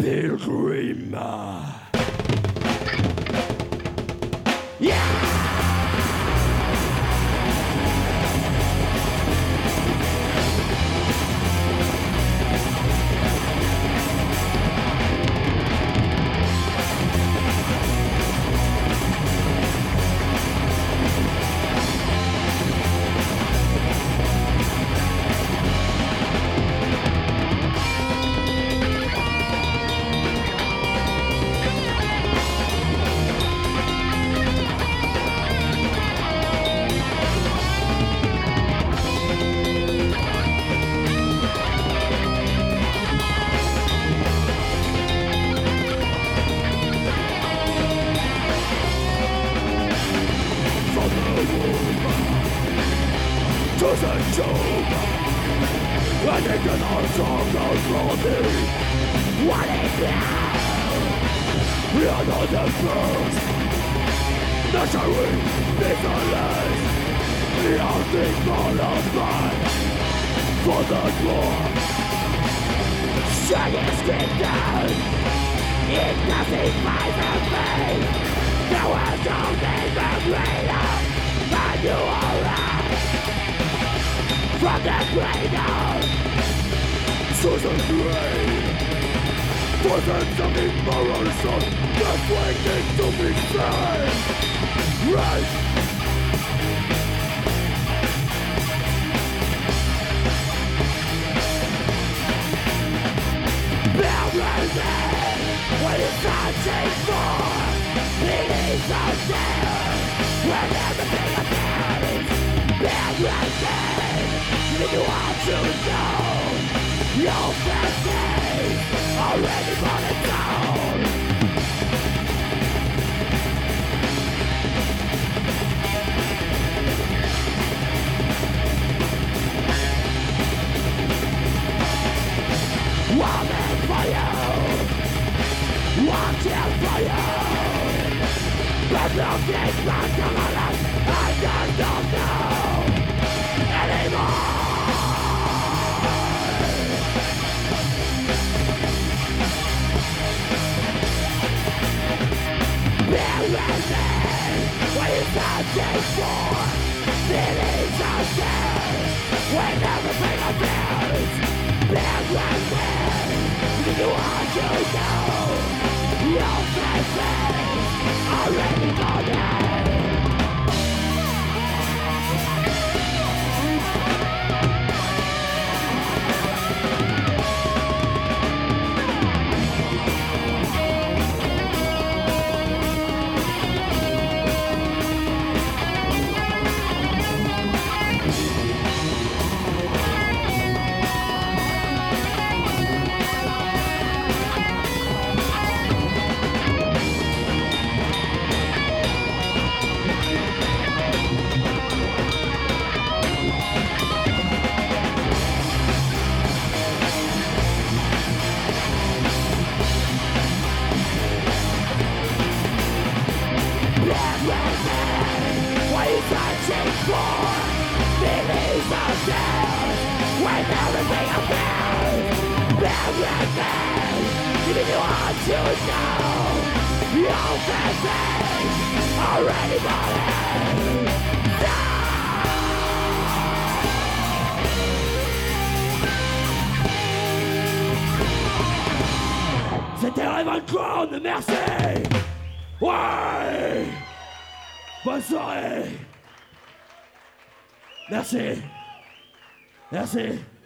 Pilgrim. Yeah! To the tomb, I think an awesome goes for me. What is now? We are not the first. Nurturing bitterness. The only fall of mine. For the war. Shining skin down. It doesn't fight for me. There was only the freedom. And you are right. From the cradle to the grave, for the something moral soul that's waiting to be saved. Right. Building what you're searching for. It is out there when everything appears. Building you all to know your fancies already brought it down. Walking for you, watching for you. But looking back to my life, I just don't know anymore. What you're searching for, feelings out there, when everything appears. Building, you want to know your faces already gone. Searching for feelings of doubt when everything appears. Everything, giving you all to know your fancies already bought. C'était Raven Crown, merci. Ouais. Bonne soirée. Merci. Merci.